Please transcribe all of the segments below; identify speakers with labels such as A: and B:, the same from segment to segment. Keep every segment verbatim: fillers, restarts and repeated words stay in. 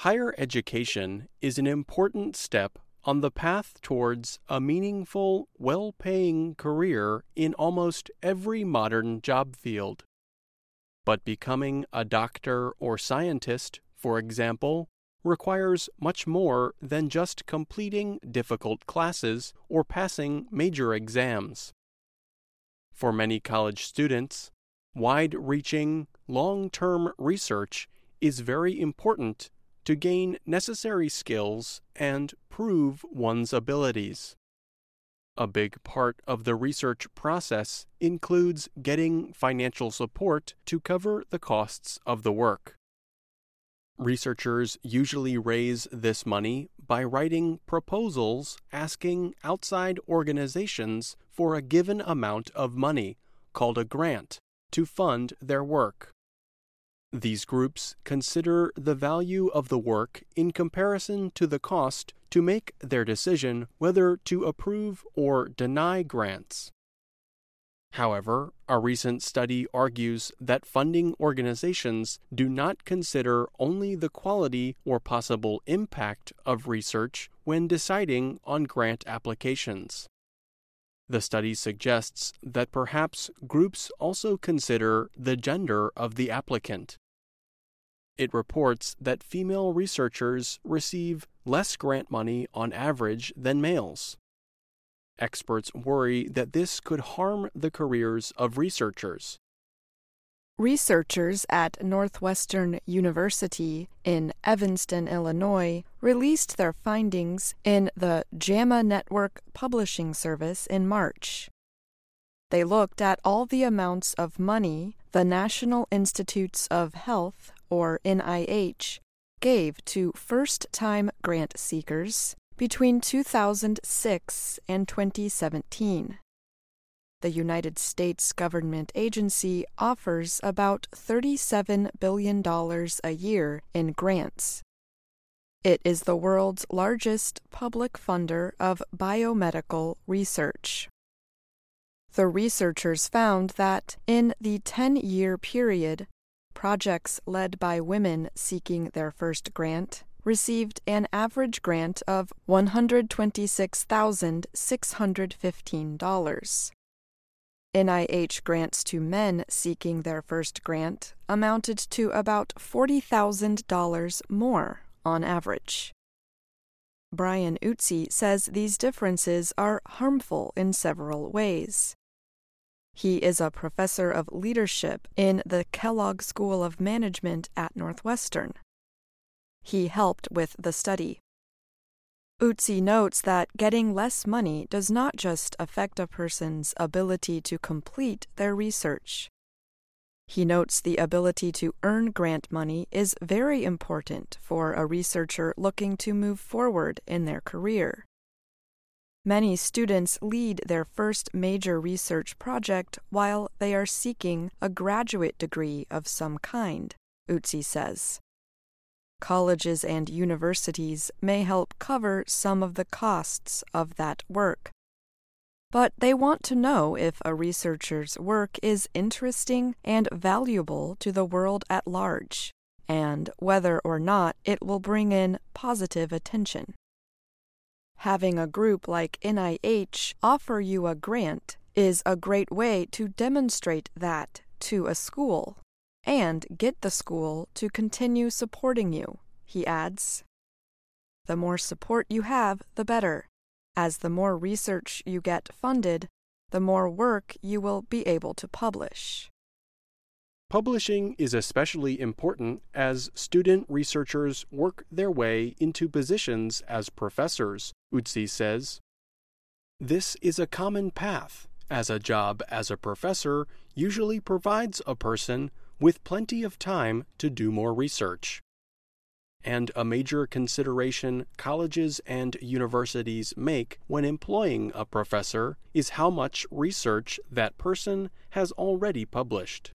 A: Higher education is an important step on the path towards a meaningful, well-paying career in almost every modern job field. But becoming a doctor or scientist, for example, requires much more than just completing difficult classes or passing major exams. For many college students, wide-reaching, long-term research is very important to gain necessary skills and prove one's abilities. A big part of the research process includes getting financial support to cover the costs of the work. Researchers usually raise this money by writing proposals asking outside organizations for a given amount of money, called a grant, to fund their work. These groups consider the value of the work in comparison to the cost to make their decision whether to approve or deny grants. However, a recent study argues that funding organizations do not consider only the quality or possible impact of research when deciding on grant applications. The study suggests that perhaps groups also consider the gender of the applicant. It reports that female researchers receive less grant money on average than males. Experts worry that this could harm the careers of researchers.
B: Researchers at Northwestern University in Evanston, Illinois, released their findings in the JAMA Network Publishing Service in March. They looked at all the amounts of money the National Institutes of Health, or N I H, gave to first-time grant seekers between two thousand six and twenty seventeen. The United States government agency offers about thirty-seven billion dollars a year in grants. It is the world's largest public funder of biomedical research. The researchers found that in the ten-year period, projects led by women seeking their first grant received an average grant of one hundred twenty-six thousand six hundred fifteen dollars. N I H grants to men seeking their first grant amounted to about forty thousand dollars more on average. Brian Utsi says these differences are harmful in several ways. He is a professor of leadership in the Kellogg School of Management at Northwestern. He helped with the study. Utsi notes that getting less money does not just affect a person's ability to complete their research. He notes the ability to earn grant money is very important for a researcher looking to move forward in their career. Many students lead their first major research project while they are seeking a graduate degree of some kind, Utsi says. Colleges and universities may help cover some of the costs of that work. But they want to know if a researcher's work is interesting and valuable to the world at large, and whether or not it will bring in positive attention. Having a group like N I H offer you a grant is a great way to demonstrate that to a school and get the school to continue supporting you, he adds. The more support you have, the better, as the more research you get funded, the more work you will be able to publish.
A: Publishing is especially important as student researchers work their way into positions as professors, Utsi says. This is a common path, as a job as a professor usually provides a person with plenty of time to do more research. And a major consideration colleges and universities make when employing a professor is how much research that person has already published.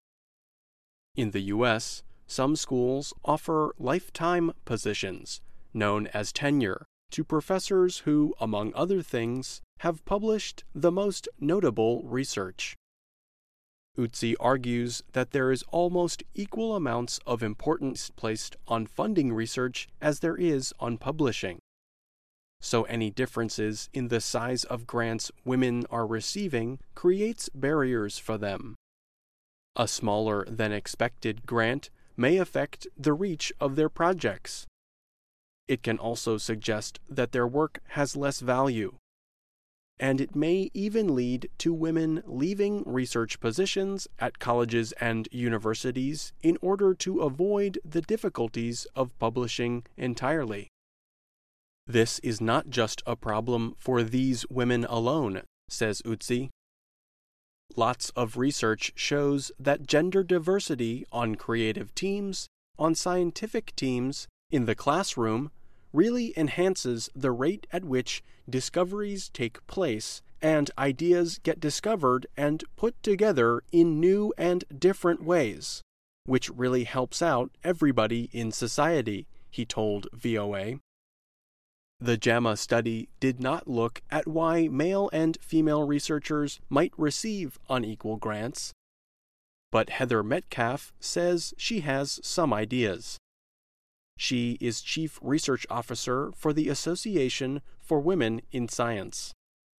A: In the U S, some schools offer lifetime positions, known as tenure, to professors who, among other things, have published the most notable research. Utsi argues that there is almost equal amounts of importance placed on funding research as there is on publishing. So any differences in the size of grants women are receiving creates barriers for them. A smaller than expected grant may affect the reach of their projects. It can also suggest that their work has less value. And it may even lead to women leaving research positions at colleges and universities in order to avoid the difficulties of publishing entirely. This is not just a problem for these women alone, says Utsi. Lots of research shows that gender diversity on creative teams, on scientific teams, in the classroom, really enhances the rate at which discoveries take place and ideas get discovered and put together in new and different ways, which really helps out everybody in society, he told V O A. The JAMA study did not look at why male and female researchers might receive unequal grants, but Heather Metcalf says she has some ideas. She is Chief Research Officer for the Association for Women in Science.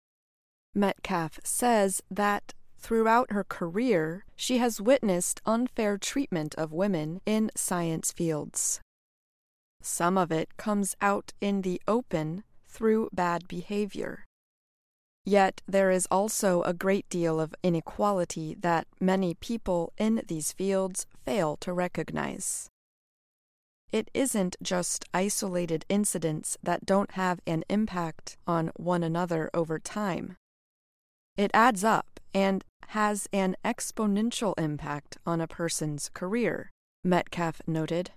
B: Metcalf says that throughout her career, she has witnessed unfair treatment of women in science fields. Some of it comes out in the open through bad behavior. Yet there is also a great deal of inequality that many people in these fields fail to recognize. It isn't just isolated incidents that don't have an impact on one another over time. It adds up and has an exponential impact on a person's career, Metcalf noted.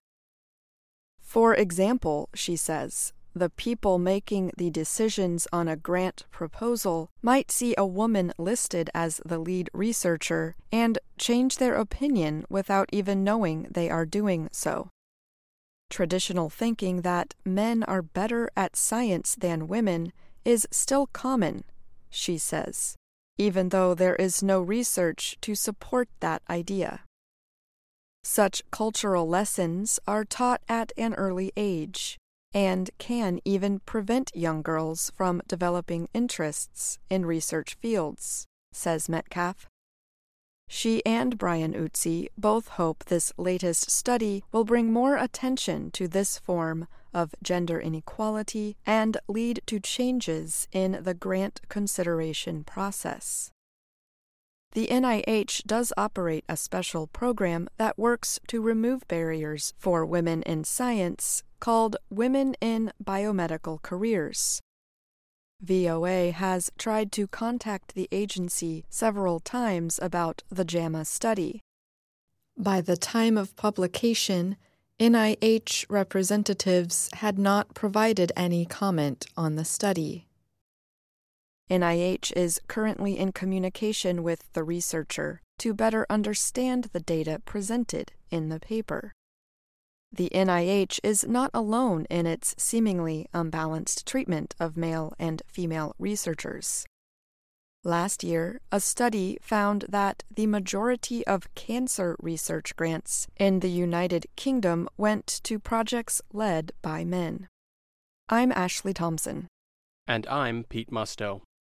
B: For example, she says, the people making the decisions on a grant proposal might see a woman listed as the lead researcher and change their opinion without even knowing they are doing so. Traditional thinking that men are better at science than women is still common, she says, even though there is no research to support that idea. Such cultural lessons are taught at an early age and can even prevent young girls from developing interests in research fields, says Metcalf. She and Brian Utsi both hope this latest study will bring more attention to this form of gender inequality and lead to changes in the grant consideration process. The N I H does operate a special program that works to remove barriers for women in science called Women in Biomedical Careers. V O A has tried to contact the agency several times about the JAMA study. By the time of publication, N I H representatives had not provided any comment on the study. N I H is currently in communication with the researcher to better understand the data presented in the paper. The N I H is not alone in its seemingly unbalanced treatment of male and female researchers. Last year, a study found that the majority of cancer research grants in the United Kingdom went to projects led by men. I'm Ashley Thompson.
A: And I'm Pete Musto.